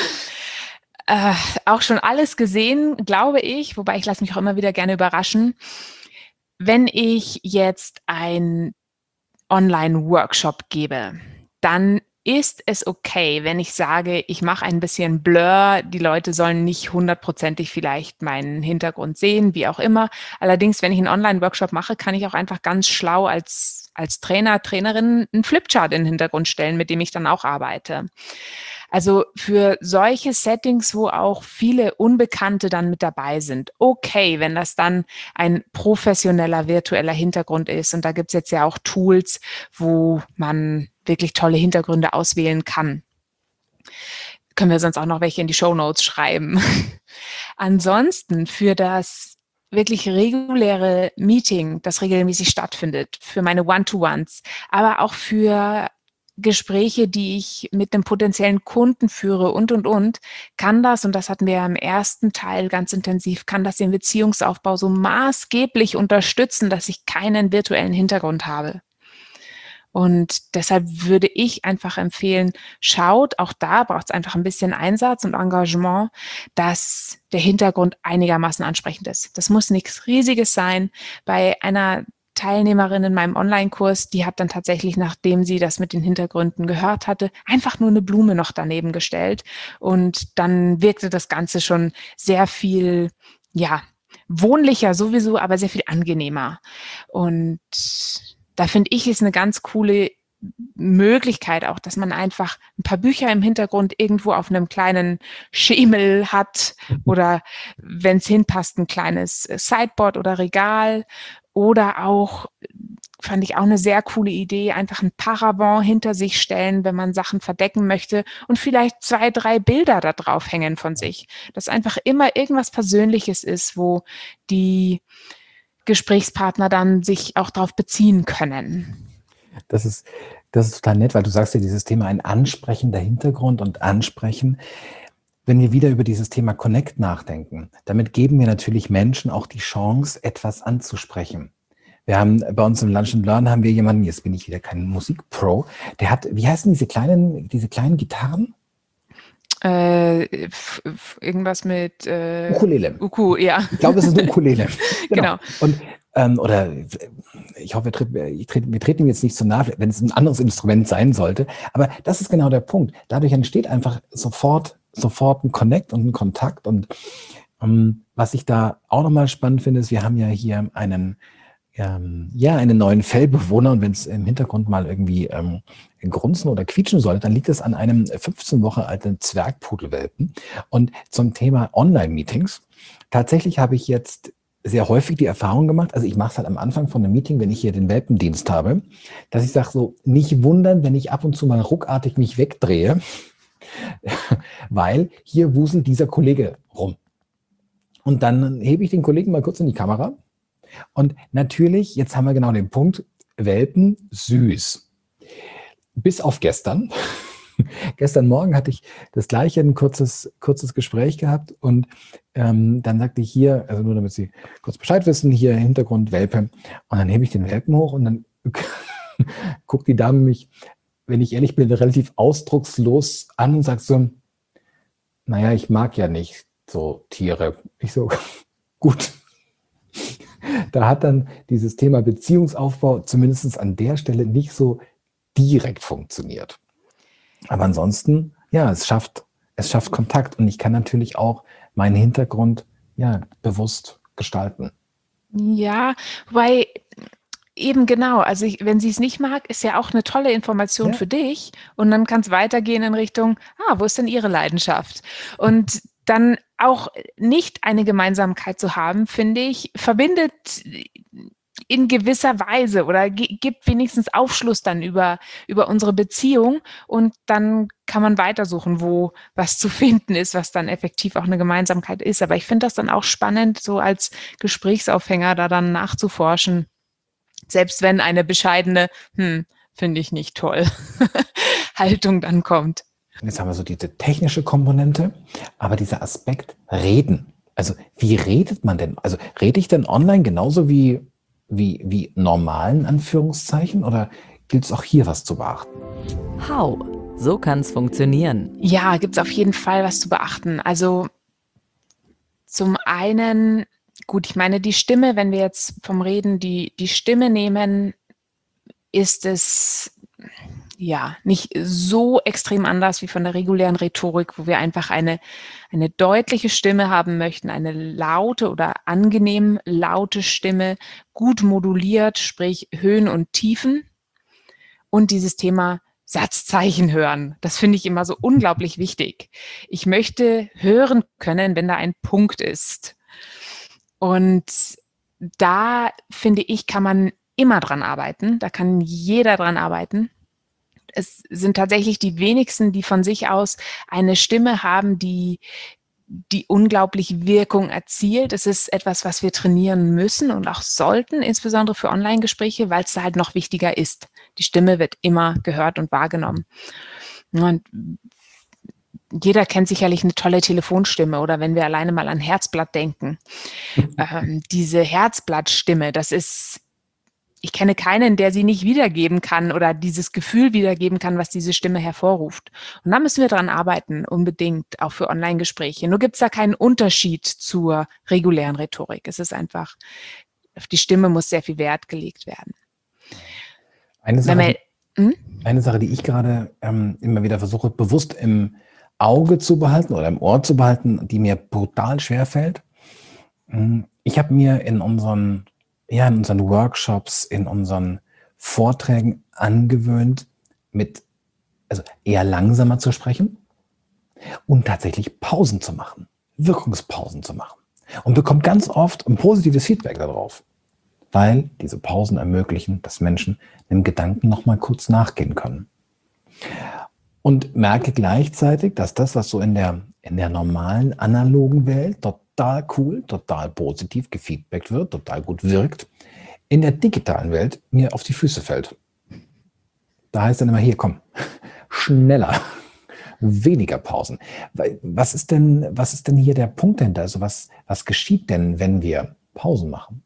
äh, auch schon alles gesehen, glaube ich, wobei ich lasse mich auch immer wieder gerne überraschen. Wenn ich jetzt einen Online-Workshop gebe, dann ist es okay, wenn ich sage, ich mache ein bisschen Blur, die Leute sollen nicht hundertprozentig vielleicht meinen Hintergrund sehen, wie auch immer. Allerdings, wenn ich einen Online-Workshop mache, kann ich auch einfach ganz schlau als, als Trainer, Trainerin einen Flipchart in den Hintergrund stellen, mit dem ich dann auch arbeite. Also für solche Settings, wo auch viele Unbekannte dann mit dabei sind, okay, wenn das dann ein professioneller virtueller Hintergrund ist. Und da gibt es jetzt ja auch Tools, wo man wirklich tolle Hintergründe auswählen kann. Können wir sonst auch noch welche in die Shownotes schreiben. Ansonsten für das wirklich reguläre Meeting, das regelmäßig stattfindet, für meine One-to-Ones, aber auch für Gespräche, die ich mit einem potenziellen Kunden führe und, und, und, kann das, und das hatten wir ja im ersten Teil ganz intensiv, kann das den Beziehungsaufbau so maßgeblich unterstützen, dass ich keinen virtuellen Hintergrund habe. Und deshalb würde ich einfach empfehlen, schaut, auch da braucht es einfach ein bisschen Einsatz und Engagement, dass der Hintergrund einigermaßen ansprechend ist. Das muss nichts Riesiges sein. Bei einer Teilnehmerin in meinem Online-Kurs, die hat dann tatsächlich, nachdem sie das mit den Hintergründen gehört hatte, einfach nur eine Blume noch daneben gestellt. Und dann wirkte das Ganze schon sehr viel, ja, wohnlicher sowieso, aber sehr viel angenehmer. Und da finde ich, ist eine ganz coole Möglichkeit auch, dass man einfach ein paar Bücher im Hintergrund irgendwo auf einem kleinen Schemel hat oder, wenn es hinpasst, ein kleines Sideboard oder Regal. Oder auch, fand ich auch eine sehr coole Idee, einfach ein Paravent hinter sich stellen, wenn man Sachen verdecken möchte und vielleicht zwei, drei Bilder da drauf hängen von sich. Dass einfach immer irgendwas Persönliches ist, wo die Gesprächspartner dann sich auch darauf beziehen können. Das ist, das ist total nett, weil du sagst ja, dieses Thema ein ansprechender Hintergrund und ansprechen. Wenn wir wieder über dieses Thema Connect nachdenken, damit geben wir natürlich Menschen auch die Chance, etwas anzusprechen. Wir haben bei uns im Lunch and Learn haben wir jemanden, jetzt bin ich wieder kein Musikpro, der hat, wie heißen diese kleinen, diese kleinen Gitarren? Äh, f- f- irgendwas mit äh, Ukulele. Uku, ja. Ich glaube, es ist eine Ukulele. Genau. Und ähm, oder ich hoffe, wir treten, wir treten wir treten ihm jetzt nicht zu nahe, wenn es ein anderes Instrument sein sollte. Aber das ist genau der Punkt. Dadurch entsteht einfach sofort sofort ein Connect und ein Kontakt. Und ähm, was ich da auch nochmal spannend finde, ist, wir haben ja hier einen ähm, ja, einen neuen Fellbewohner und wenn es im Hintergrund mal irgendwie ähm, grunzen oder quietschen soll, dann liegt es an einem fünfzehn Wochen alten Zwergpudelwelpen. Und zum Thema Online-Meetings. Tatsächlich habe ich jetzt sehr häufig die Erfahrung gemacht, also ich mache es halt am Anfang von einem Meeting, wenn ich hier den Welpendienst habe, dass ich sage so, nicht wundern, wenn ich ab und zu mal ruckartig mich wegdrehe, weil hier wuselt dieser Kollege rum. Und dann hebe ich den Kollegen mal kurz in die Kamera. Und natürlich, jetzt haben wir genau den Punkt, Welpen süß. Bis auf gestern. Gestern Morgen hatte ich das gleiche, ein kurzes, kurzes Gespräch gehabt und ähm, dann sagte ich hier, also nur damit Sie kurz Bescheid wissen, hier Hintergrund Welpe und dann hebe ich den Welpen hoch und dann guckt die Dame mich, wenn ich ehrlich bin, relativ ausdruckslos an und sagt so, naja, ich mag ja nicht so Tiere. Ich so, gut. Da hat dann dieses Thema Beziehungsaufbau zumindest an der Stelle nicht so direkt funktioniert. Aber ansonsten, ja, es schafft, es schafft Kontakt und ich kann natürlich auch meinen Hintergrund ja bewusst gestalten. Ja, wobei eben genau, also ich, wenn sie es nicht mag, ist ja auch eine tolle Information Ja. für dich und dann kann es weitergehen in Richtung, ah, wo ist denn ihre Leidenschaft? Und dann auch nicht eine Gemeinsamkeit zu haben, finde ich, verbindet in gewisser Weise oder gi- gibt wenigstens Aufschluss dann über, über unsere Beziehung und dann kann man weitersuchen, wo was zu finden ist, was dann effektiv auch eine Gemeinsamkeit ist. Aber ich finde das dann auch spannend, so als Gesprächsaufhänger da dann nachzuforschen, selbst wenn eine bescheidene, hm, finde ich nicht toll, Haltung dann kommt. Jetzt haben wir so diese technische Komponente, aber dieser Aspekt Reden. Also wie redet man denn? Also rede ich denn online genauso wie, wie, wie normalen Anführungszeichen oder gilt es auch hier was zu beachten? How? So kann's funktionieren. Ja, gibt es auf jeden Fall was zu beachten. Also zum einen, gut, ich meine, die Stimme, wenn wir jetzt vom Reden die, die Stimme nehmen, ist es ja nicht so extrem anders wie von der regulären Rhetorik, wo wir einfach eine, eine deutliche Stimme haben möchten, eine laute oder angenehm laute Stimme, gut moduliert, sprich Höhen und Tiefen und dieses Thema Satzzeichen hören. Das finde ich immer so unglaublich wichtig. Ich möchte hören können, wenn da ein Punkt ist. Und da, finde ich, kann man immer dran arbeiten. Da kann jeder dran arbeiten. Es sind tatsächlich die wenigsten, die von sich aus eine Stimme haben, die, die unglaublich Wirkung erzielt. Es ist etwas, was wir trainieren müssen und auch sollten, insbesondere für Online-Gespräche, weil es da halt noch wichtiger ist. Die Stimme wird immer gehört und wahrgenommen. Und jeder kennt sicherlich eine tolle Telefonstimme oder wenn wir alleine mal an Herzblatt denken. ähm, diese Herzblattstimme, das ist, ich kenne keinen, der sie nicht wiedergeben kann oder dieses Gefühl wiedergeben kann, was diese Stimme hervorruft. Und da müssen wir dran arbeiten, unbedingt, auch für Online-Gespräche. Nur gibt es da keinen Unterschied zur regulären Rhetorik. Es ist einfach, auf die Stimme muss sehr viel Wert gelegt werden. Eine Wenn Sache, man, hm? eine Sache, die ich gerade ähm, immer wieder versuche, bewusst im Auge zu behalten oder im Ohr zu behalten, die mir brutal schwerfällt. Ich habe mir in unseren, ja, in unseren Workshops, in unseren Vorträgen angewöhnt, mit, also eher langsamer zu sprechen und tatsächlich Pausen zu machen, Wirkungspausen zu machen. Und bekommt ganz oft ein positives Feedback darauf, weil diese Pausen ermöglichen, dass Menschen dem Gedanken nochmal kurz nachgehen können. Und merke gleichzeitig, dass das, was so in der, in der normalen analogen Welt total cool, total positiv gefeedbackt wird, total gut wirkt, in der digitalen Welt mir auf die Füße fällt. Da heißt dann immer, hier, komm, schneller, weniger Pausen. Was ist denn, was ist denn hier der Punkt dahinter? Also was, was geschieht denn, wenn wir Pausen machen?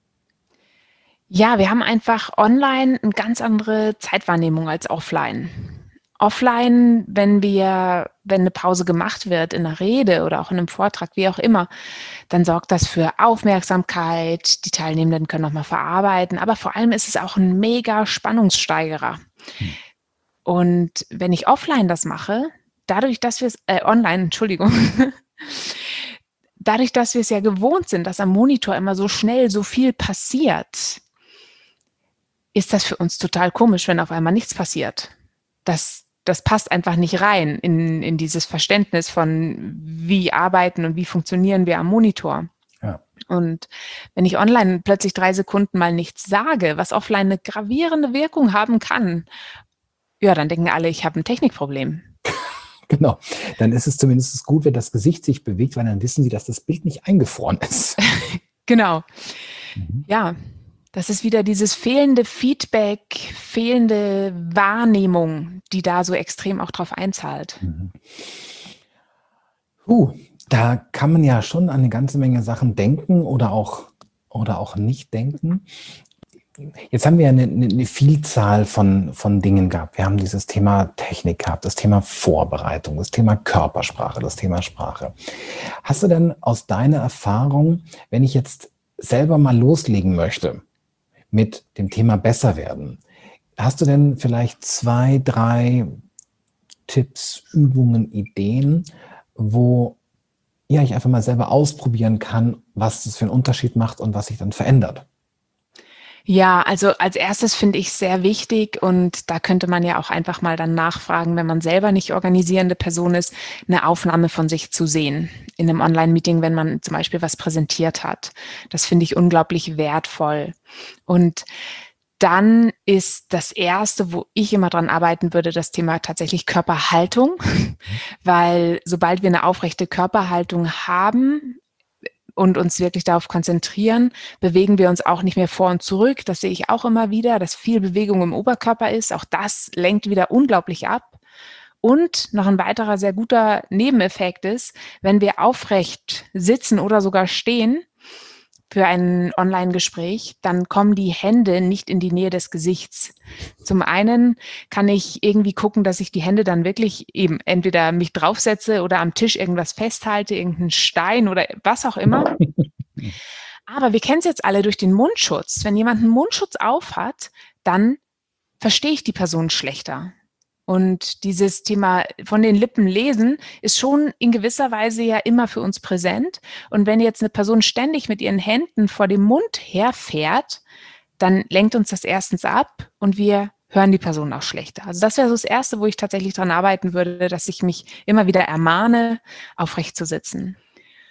Ja, wir haben einfach online eine ganz andere Zeitwahrnehmung als offline. Offline, wenn wir, wenn eine Pause gemacht wird in einer Rede oder auch in einem Vortrag, wie auch immer, dann sorgt das für Aufmerksamkeit. Die Teilnehmenden können nochmal verarbeiten, aber vor allem ist es auch ein mega Spannungssteigerer. Hm. Und wenn ich offline das mache, dadurch, dass wir es, äh, online, Entschuldigung, dadurch, dass wir es ja gewohnt sind, dass am Monitor immer so schnell so viel passiert, ist das für uns total komisch, wenn auf einmal nichts passiert. Das, das passt einfach nicht rein in, in dieses Verständnis von, wie arbeiten und wie funktionieren wir am Monitor. Ja. Und wenn ich online plötzlich drei Sekunden mal nichts sage, was offline eine gravierende Wirkung haben kann, ja, dann denken alle, ich habe ein Technikproblem. Genau. Dann ist es zumindest gut, wenn das Gesicht sich bewegt, weil dann wissen Sie, dass das Bild nicht eingefroren ist. Genau. Mhm. Ja, das ist wieder dieses fehlende Feedback, fehlende Wahrnehmung, die da so extrem auch drauf einzahlt. Mhm. Uh, da kann man ja schon an eine ganze Menge Sachen denken oder auch, oder auch nicht denken. Jetzt haben wir ja eine, eine Vielzahl von, von Dingen gehabt. Wir haben dieses Thema Technik gehabt, das Thema Vorbereitung, das Thema Körpersprache, das Thema Sprache. Hast du denn aus deiner Erfahrung, wenn ich jetzt selber mal loslegen möchte mit dem Thema besser werden, hast du denn vielleicht zwei, drei Tipps, Übungen, Ideen, wo ja, ich einfach mal selber ausprobieren kann, was das für einen Unterschied macht und was sich dann verändert? Ja, also als erstes finde ich sehr wichtig, und da könnte man ja auch einfach mal dann nachfragen, wenn man selber nicht organisierende Person ist, eine Aufnahme von sich zu sehen in einem Online-Meeting, wenn man zum Beispiel was präsentiert hat. Das finde ich unglaublich wertvoll. Und dann ist das Erste, wo ich immer dran arbeiten würde, das Thema tatsächlich Körperhaltung, weil sobald wir eine aufrechte Körperhaltung haben und uns wirklich darauf konzentrieren, bewegen wir uns auch nicht mehr vor und zurück. Das sehe ich auch immer wieder, dass viel Bewegung im Oberkörper ist. Auch das lenkt wieder unglaublich ab. Und noch ein weiterer sehr guter Nebeneffekt ist, wenn wir aufrecht sitzen oder sogar stehen für ein Online-Gespräch, dann kommen die Hände nicht in die Nähe des Gesichts. Zum einen kann ich irgendwie gucken, dass ich die Hände dann wirklich eben entweder mich draufsetze oder am Tisch irgendwas festhalte, irgendeinen Stein oder was auch immer. Aber wir kennen es jetzt alle durch den Mundschutz. Wenn jemand einen Mundschutz auf hat, dann verstehe ich die Person schlechter. Und dieses Thema von den Lippen lesen ist schon in gewisser Weise ja immer für uns präsent. Und wenn jetzt eine Person ständig mit ihren Händen vor dem Mund herfährt, dann lenkt uns das erstens ab und wir hören die Person auch schlechter. Also das wäre so das Erste, wo ich tatsächlich dran arbeiten würde, dass ich mich immer wieder ermahne, aufrecht zu sitzen.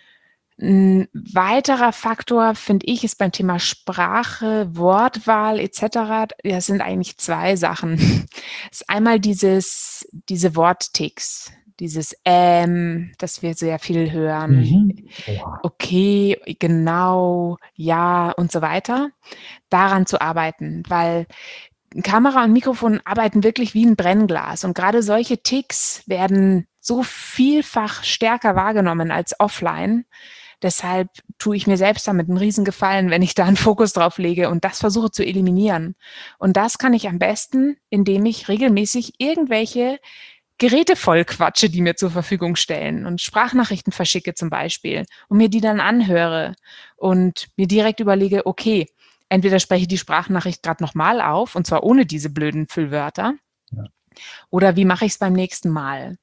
Ein weiterer Faktor, finde ich, ist beim Thema Sprache, Wortwahl et cetera. Das sind eigentlich zwei Sachen. Das ist einmal dieses, diese Wortticks, dieses ähm, das wir sehr viel hören. Mhm. Ja. Okay, genau, ja und so weiter. Daran zu arbeiten, weil Kamera und Mikrofon arbeiten wirklich wie ein Brennglas. Und gerade solche Ticks werden so vielfach stärker wahrgenommen als offline. Deshalb tue ich mir selbst damit einen Riesengefallen, wenn ich da einen Fokus drauf lege und das versuche zu eliminieren. Und das kann ich am besten, indem ich regelmäßig irgendwelche Geräte vollquatsche, die mir zur Verfügung stellen und Sprachnachrichten verschicke zum Beispiel und mir die dann anhöre und mir direkt überlege, okay, entweder spreche ich die Sprachnachricht gerade nochmal auf, und zwar ohne diese blöden Füllwörter, Ja. oder wie mache ich es beim nächsten Mal?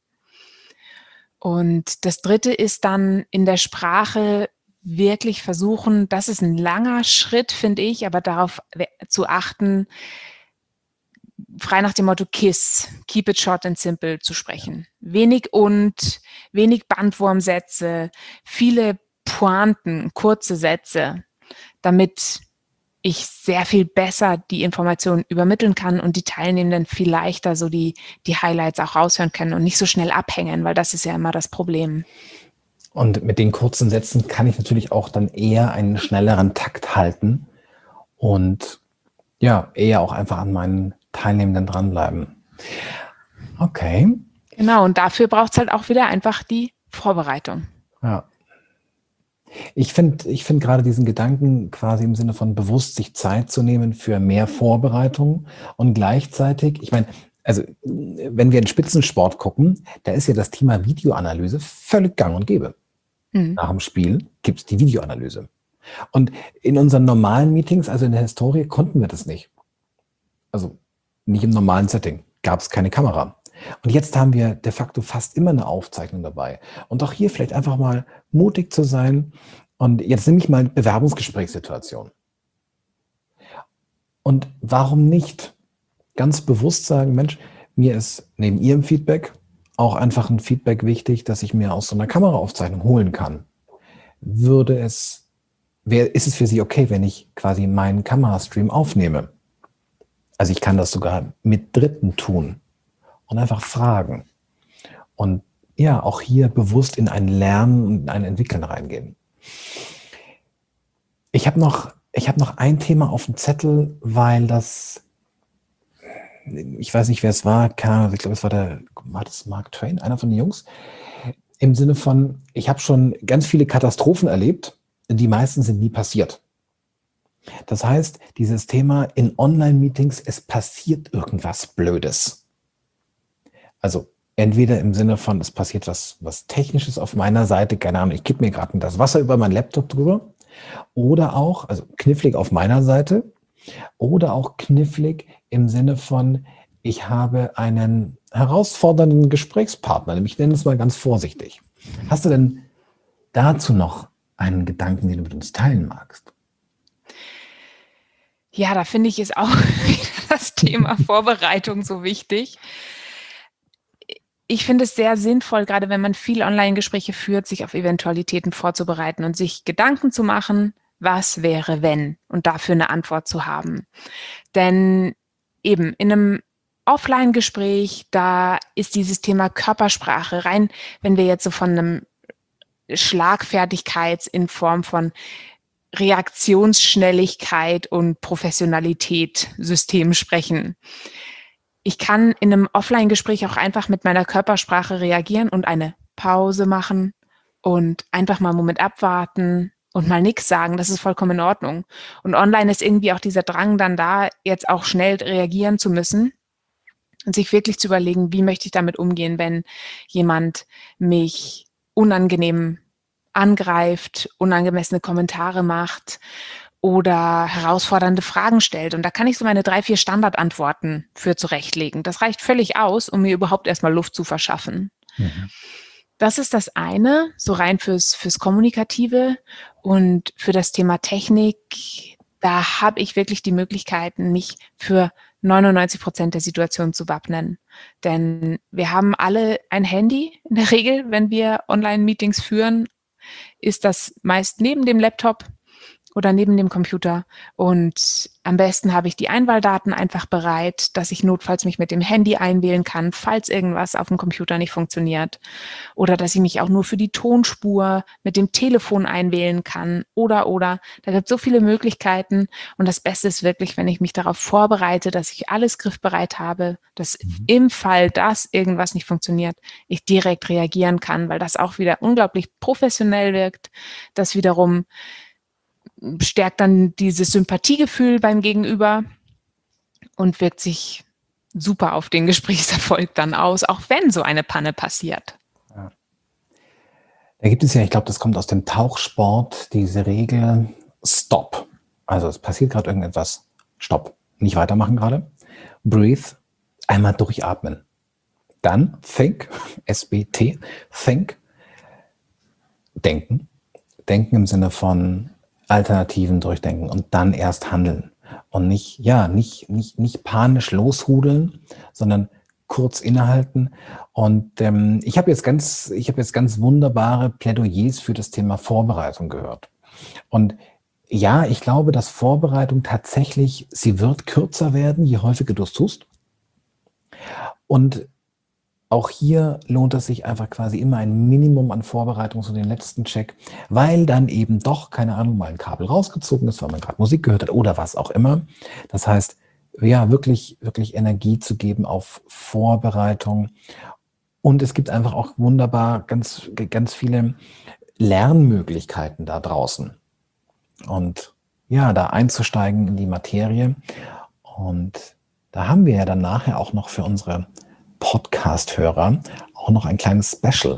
Und das Dritte ist dann in der Sprache wirklich versuchen, das ist ein langer Schritt, finde ich, aber darauf zu achten, frei nach dem Motto KISS, keep it short and simple, zu sprechen. Wenig und, wenig Bandwurmsätze, viele Pointen, kurze Sätze, damit ich sehr viel besser die Informationen übermitteln kann und die Teilnehmenden viel leichter so die, die Highlights auch raushören können und nicht so schnell abhängen, weil das ist ja immer das Problem. Und mit den kurzen Sätzen kann ich natürlich auch dann eher einen schnelleren Takt halten und ja, eher auch einfach an meinen Teilnehmenden dranbleiben. Okay. Genau, und dafür braucht es halt auch wieder einfach die Vorbereitung. Ja. Ich finde ich finde gerade diesen Gedanken quasi im Sinne von bewusst sich Zeit zu nehmen für mehr Vorbereitung und gleichzeitig, ich meine, also wenn wir in Spitzensport gucken, da ist ja das Thema Videoanalyse völlig gang und gäbe. Mhm. Nach dem Spiel gibt es die Videoanalyse. Und in unseren normalen Meetings, also in der Historie, konnten wir das nicht. Also nicht im normalen Setting, gab es keine Kamera. Und jetzt haben wir de facto fast immer eine Aufzeichnung dabei. Und auch hier vielleicht einfach mal mutig zu sein. Und jetzt nehme ich mal Bewerbungsgesprächssituation. Und warum nicht ganz bewusst sagen, Mensch, mir ist neben Ihrem Feedback auch einfach ein Feedback wichtig, dass ich mir aus so einer Kameraaufzeichnung holen kann. Würde es, wär, ist es für Sie okay, wenn ich quasi meinen Kamerastream aufnehme? Also ich kann das sogar mit Dritten tun und einfach fragen. Und ja, auch hier bewusst in ein Lernen und in ein Entwickeln reingehen. Ich habe noch, ich habe noch ein Thema auf dem Zettel, weil das, ich weiß nicht, wer es war, ich glaube, es war der, war das Mark Twain, einer von den Jungs, im Sinne von, ich habe schon ganz viele Katastrophen erlebt, die meisten sind nie passiert. Das heißt, dieses Thema in Online-Meetings, es passiert irgendwas Blödes. Also entweder im Sinne von, es passiert was, was Technisches auf meiner Seite, keine Ahnung, ich kippe mir gerade das Wasser über meinen Laptop drüber, oder auch, also knifflig auf meiner Seite, oder auch knifflig im Sinne von, ich habe einen herausfordernden Gesprächspartner, ich nenne es mal ganz vorsichtig. Hast du denn dazu noch einen Gedanken, den du mit uns teilen magst? Ja, da finde ich, ist auch wieder das Thema Vorbereitung so wichtig. Ich finde es sehr sinnvoll, gerade wenn man viel Online-Gespräche führt, sich auf Eventualitäten vorzubereiten und sich Gedanken zu machen, was wäre, wenn, und dafür eine Antwort zu haben. Denn eben in einem Offline-Gespräch, da ist dieses Thema Körpersprache rein, wenn wir jetzt so von einem Schlagfertigkeit in Form von Reaktionsschnelligkeit und Professionalität System sprechen. Ich kann in einem Offline-Gespräch auch einfach mit meiner Körpersprache reagieren und eine Pause machen und einfach mal einen Moment abwarten und mal nichts sagen. Das ist vollkommen in Ordnung. Und online ist irgendwie auch dieser Drang dann da, jetzt auch schnell reagieren zu müssen und sich wirklich zu überlegen, wie möchte ich damit umgehen, wenn jemand mich unangenehm angreift, unangemessene Kommentare macht oder herausfordernde Fragen stellt. Und da kann ich so meine drei, vier Standardantworten für zurechtlegen. Das reicht völlig aus, um mir überhaupt erstmal Luft zu verschaffen. Mhm. Das ist das eine, so rein fürs, fürs Kommunikative. Und für das Thema Technik, da habe ich wirklich die Möglichkeiten, mich für neunundneunzig Prozent der Situation zu wappnen. Denn wir haben alle ein Handy in der Regel, wenn wir Online-Meetings führen, ist das meist neben dem Laptop oder neben dem Computer. Und am besten habe ich die Einwahldaten einfach bereit, dass ich notfalls mich mit dem Handy einwählen kann, falls irgendwas auf dem Computer nicht funktioniert. Oder dass ich mich auch nur für die Tonspur mit dem Telefon einwählen kann. Oder, oder. Da gibt es so viele Möglichkeiten. Und das Beste ist wirklich, wenn ich mich darauf vorbereite, dass ich alles griffbereit habe, dass mhm. im Fall, dass irgendwas nicht funktioniert, ich direkt reagieren kann, weil das auch wieder unglaublich professionell wirkt. Das wiederum stärkt dann dieses Sympathiegefühl beim Gegenüber und wirkt sich super auf den Gesprächserfolg dann aus, auch wenn so eine Panne passiert. Ja. Da gibt es ja, ich glaube, das kommt aus dem Tauchsport, diese Regel Stop. Also es passiert gerade irgendetwas. Stopp. Nicht weitermachen gerade. Breathe. Einmal durchatmen. Dann Think. S B T. Think. Denken. Denken im Sinne von Alternativen durchdenken und dann erst handeln und nicht, ja, nicht, nicht, nicht panisch loshudeln, sondern kurz innehalten. Und ähm, ich habe jetzt ganz, ich habe jetzt ganz wunderbare Plädoyers für das Thema Vorbereitung gehört. Und ja, ich glaube, dass Vorbereitung tatsächlich, sie wird kürzer werden, je häufiger du es tust. Und auch hier lohnt es sich einfach quasi immer ein Minimum an Vorbereitung zu den letzten Check, weil dann eben doch, keine Ahnung, mal ein Kabel rausgezogen ist, weil man gerade Musik gehört hat oder was auch immer. Das heißt, ja, wirklich, wirklich Energie zu geben auf Vorbereitung. Und es gibt einfach auch wunderbar ganz, ganz viele Lernmöglichkeiten da draußen. Und ja, da einzusteigen in die Materie. Und da haben wir ja dann nachher auch noch für unsere Podcast-Hörer auch noch ein kleines Special.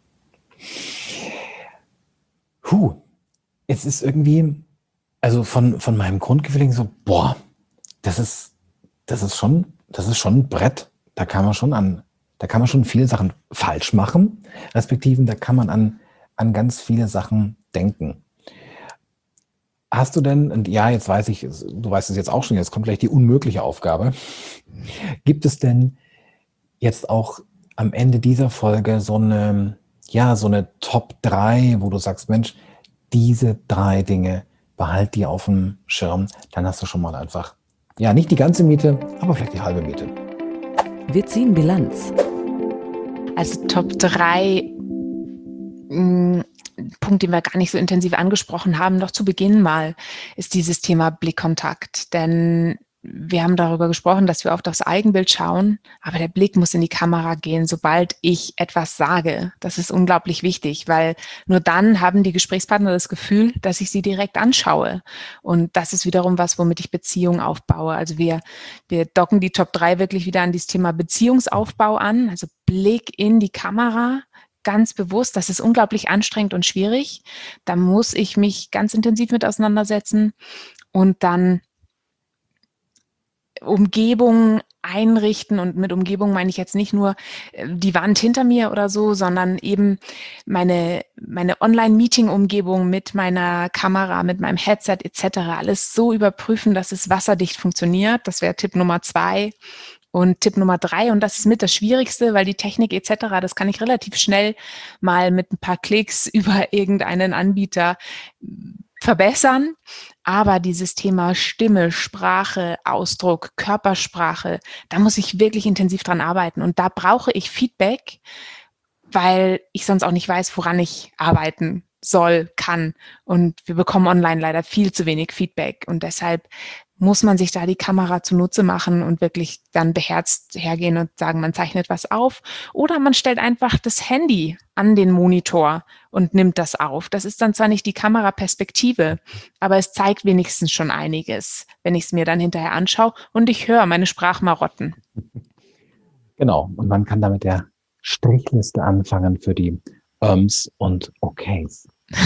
Huh, es ist irgendwie, also von, von meinem Grundgefühl so, boah, das ist, das ist schon, das ist schon ein Brett. Da kann man schon an, da kann man schon viele Sachen falsch machen, respektive da kann man an, an ganz viele Sachen denken. Hast du denn, und ja, jetzt weiß ich, du weißt es jetzt auch schon, jetzt kommt gleich die unmögliche Aufgabe. Gibt es denn jetzt auch am Ende dieser Folge so eine, ja, so eine Top drei, wo du sagst, Mensch, diese drei Dinge behalt die auf dem Schirm, dann hast du schon mal einfach, ja, nicht die ganze Miete, aber vielleicht die halbe Miete. Wir ziehen Bilanz. Also Top drei, mh, Punkt, den wir gar nicht so intensiv angesprochen haben, noch zu Beginn mal, ist dieses Thema Blickkontakt. Denn wir haben darüber gesprochen, dass wir oft aufs Eigenbild schauen, aber der Blick muss in die Kamera gehen, sobald ich etwas sage. Das ist unglaublich wichtig, weil nur dann haben die Gesprächspartner das Gefühl, dass ich sie direkt anschaue. Und das ist wiederum was, womit ich Beziehungen aufbaue. Also wir, wir docken die Top drei wirklich wieder an dieses Thema Beziehungsaufbau an, also Blick in die Kamera. Ganz bewusst, das ist unglaublich anstrengend und schwierig. Da muss ich mich ganz intensiv mit auseinandersetzen und dann Umgebung einrichten. Und mit Umgebung meine ich jetzt nicht nur die Wand hinter mir oder so, sondern eben meine, meine Online-Meeting-Umgebung mit meiner Kamera, mit meinem Headset et cetera. Alles so überprüfen, dass es wasserdicht funktioniert. Das wäre Tipp Nummer zwei. Und Tipp Nummer drei, und das ist mit das Schwierigste, weil die Technik et cetera, das kann ich relativ schnell mal mit ein paar Klicks über irgendeinen Anbieter verbessern. Aber dieses Thema Stimme, Sprache, Ausdruck, Körpersprache, da muss ich wirklich intensiv dran arbeiten. Und da brauche ich Feedback, weil ich sonst auch nicht weiß, woran ich arbeiten soll, kann. Und wir bekommen online leider viel zu wenig Feedback. Und deshalb muss man sich da die Kamera zunutze machen und wirklich dann beherzt hergehen und sagen, man zeichnet was auf. Oder man stellt einfach das Handy an den Monitor und nimmt das auf. Das ist dann zwar nicht die Kameraperspektive, aber es zeigt wenigstens schon einiges, wenn ich es mir dann hinterher anschaue und ich höre meine Sprachmarotten. Genau, und man kann da mit der Strichliste anfangen für die Öms und Okays.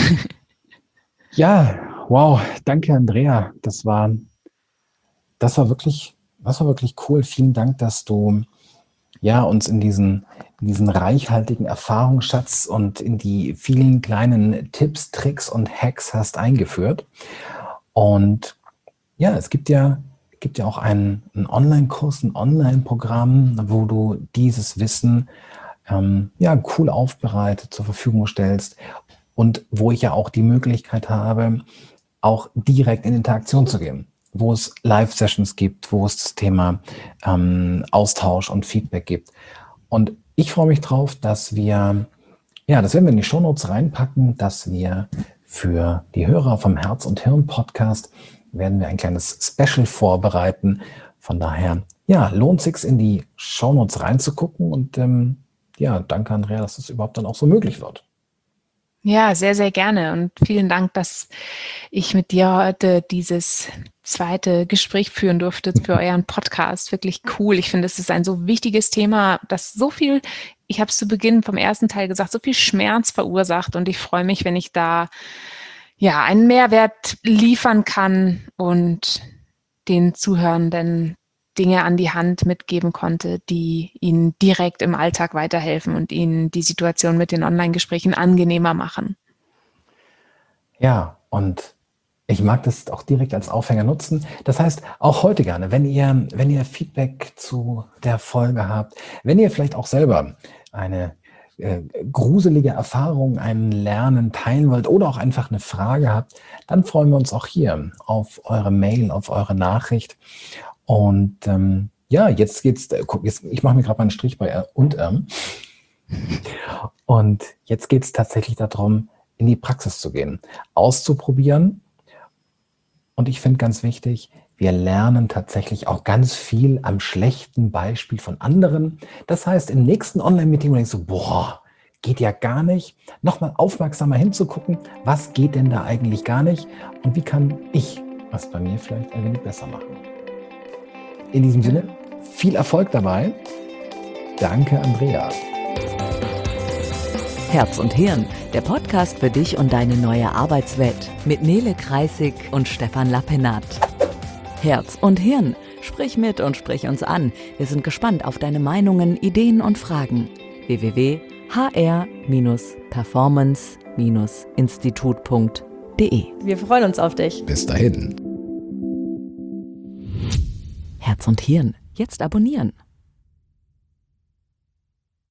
Ja, wow, danke Andrea. Das war Das war wirklich, das war wirklich cool. Vielen Dank, dass du ja uns in diesen, in diesen reichhaltigen Erfahrungsschatz und in die vielen kleinen Tipps, Tricks und Hacks hast eingeführt. Und ja, es gibt ja, gibt ja auch einen, einen Online-Kurs, ein Online-Programm, wo du dieses Wissen ähm, ja cool aufbereitet zur Verfügung stellst und wo ich ja auch die Möglichkeit habe, auch direkt in Interaktion zu gehen, wo es Live-Sessions gibt, wo es das Thema ähm, Austausch und Feedback gibt. Und ich freue mich drauf, dass wir, ja, das werden wir in die Shownotes reinpacken, dass wir für die Hörer vom Herz und Hirn Podcast werden wir ein kleines Special vorbereiten. Von daher, ja, lohnt sich's in die Shownotes reinzugucken und ähm, ja, danke Andrea, dass das überhaupt dann auch so möglich wird. Ja, sehr, sehr gerne und vielen Dank, dass ich mit dir heute dieses zweite Gespräch führen durfte für euren Podcast. Wirklich cool. Ich finde, es ist ein so wichtiges Thema, das so viel, ich habe es zu Beginn vom ersten Teil gesagt, so viel Schmerz verursacht und ich freue mich, wenn ich da ja einen Mehrwert liefern kann und den Zuhörenden Dinge an die Hand mitgeben konnte, die ihnen direkt im Alltag weiterhelfen und ihnen die Situation mit den Online-Gesprächen angenehmer machen. Ja, und ich mag das auch direkt als Aufhänger nutzen. Das heißt, auch heute gerne, wenn ihr, wenn ihr Feedback zu der Folge habt, wenn ihr vielleicht auch selber eine äh, gruselige Erfahrung, ein Lernen teilen wollt oder auch einfach eine Frage habt, dann freuen wir uns auch hier auf eure Mail, auf eure Nachricht. Und ähm, ja, jetzt geht's, guck, jetzt, ich mache mir gerade mal einen Strich bei R und ähm. Und jetzt geht es tatsächlich darum, in die Praxis zu gehen, auszuprobieren. Und ich finde ganz wichtig, wir lernen tatsächlich auch ganz viel am schlechten Beispiel von anderen. Das heißt, im nächsten Online-Meeting, wo du denkst so, boah, geht ja gar nicht, nochmal aufmerksamer hinzugucken, was geht denn da eigentlich gar nicht und wie kann ich was bei mir vielleicht ein wenig besser machen. In diesem Sinne, viel Erfolg dabei. Danke, Andrea. Herz und Hirn, der Podcast für dich und deine neue Arbeitswelt mit Nele Kreissig und Stefan Lappenat. Herz und Hirn, sprich mit und sprich uns an. Wir sind gespannt auf deine Meinungen, Ideen und Fragen. w w w punkt h r Bindestrich performance Bindestrich institut punkt punkt de. Wir freuen uns auf dich. Bis dahin. Herz und Hirn, jetzt abonnieren.